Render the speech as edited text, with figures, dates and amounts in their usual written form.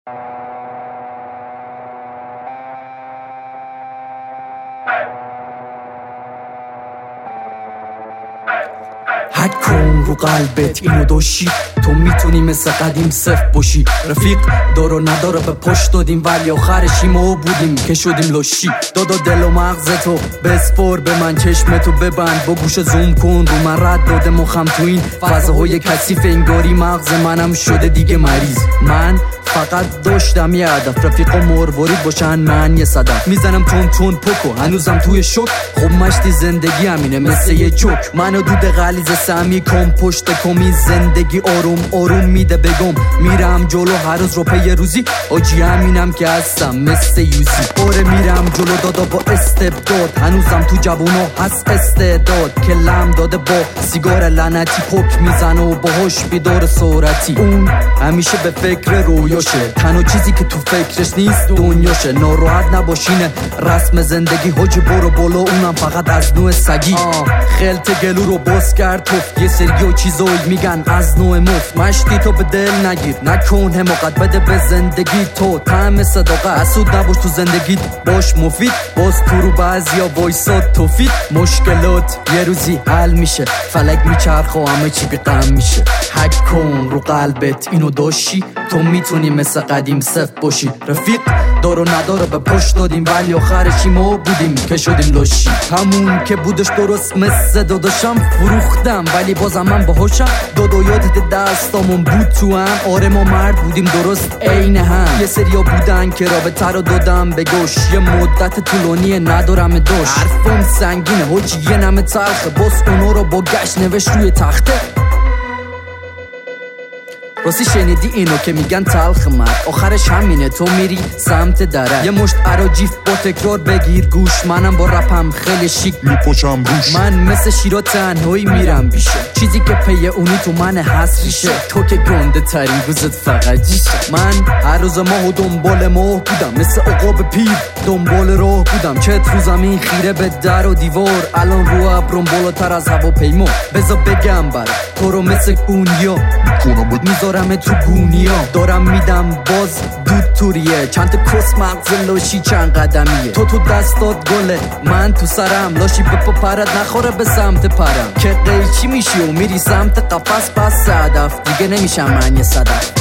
حک کن رو قلبت اینو داشتی، تو میتونی مثل قدیم صفر باشی. رفیق دار و نداره به پشت دادیم ولی آخرشی ما بودیم که شدیم لاشی. دادا دل و مغزتو بسپر به من، چشمتو ببند با گوش زوم کن رو من، رد داده مخم تو این فضاهای کثیف انگاری مغز منم شده دیگه مریض. من فقط داشتم یه هدف، رفیقا مروارید باشن من یه صدف. میزنم تون تون پوکو هنوزم توی شک، خب مشتی زندگی همینه مثل یه چوک. منو دود غلیظ سمی کن پشت کمی، زندگی آروم آروم میده بگم. میرم جلو هر روز رو پی روزی، آجی همینم که هستم مثل یوزی. آره میرم جلو دادا با استبداد، هنوزم تو جوونا هست استعداد. کلم داده با سیگار لعنتی پک میزنه و باهاش بیدار سرعتی. اون همیشه به فکر رویاشه، تنها چیزی که تو فکرش نیست دنیاشه. ناراحت نباشینه رسم زندگی، حاجی برو بالا اونم فقط از نوع سگی. خلط گلو رو باز کرد توف، یه سری و چیزایی میگن از نوع مفت. مشتی تو به دل نگیر، نکن حماقت، بده به زندگی تو طعم صداقت. حسود نباش تو زندگیت، باش مفید، باز تو رو بعضیا وایساد توفید. مشکلات یه روزی حل میشه، فلک میچرخه و همه چی بی غم میشه. حک کن رو قلبت اینو داشتی، تو میتونی مثل قدیم صفر باشی. رفیق دار و نداره به پشت دادیم ولی آخرشی ما بودیم که شدیم لاشی. همون که بودش درست مثل داداشم فروختم ولی بازم من باهاشم. دادو یادت دستامون بود تو هم، آره ما مرد بودیم درست عین هم. یه سریا بودن که رابطه رو دادم به گوش، یه مدت طولانی ندارم دوش. حرفم سنگینه حاجی یه نمه تلخه، باز اونو رو با گشت نوشت روی تخته. راستی شنیدی اینو که میگن تلخ مرد آخرش همینه، تو میری سمت دره. یه مشت عراجیف با تکرار بگیر گوش، منم با رپم خیلی شیک میپاشم روش. من مثل شیرا تنهایی میرم بیشه، چیزی که پی اونی تو من حسریشه. تو که گنده ترین روزت فقط جیشه. من هر روز ماه دنبال ماه بودم، مثل عقاب پیر دنبال راه بودم. چت رو زمین خیره به در و دیوار، الان رو ابرم بالاتر از هواپیما. بذار بگم برا تو رو مثل گونیا میذارم تو گونیا. دارم میدم باز دود توریه، چند تا کس مغز لاشی چند قدمیه. تو دستات گله من تو سرم، لاشی به پا پرد نخوره به سمت پرم. که قیچی میشی و میری سمت قفس، پس هدف دیگه نمیشم من یه صدف.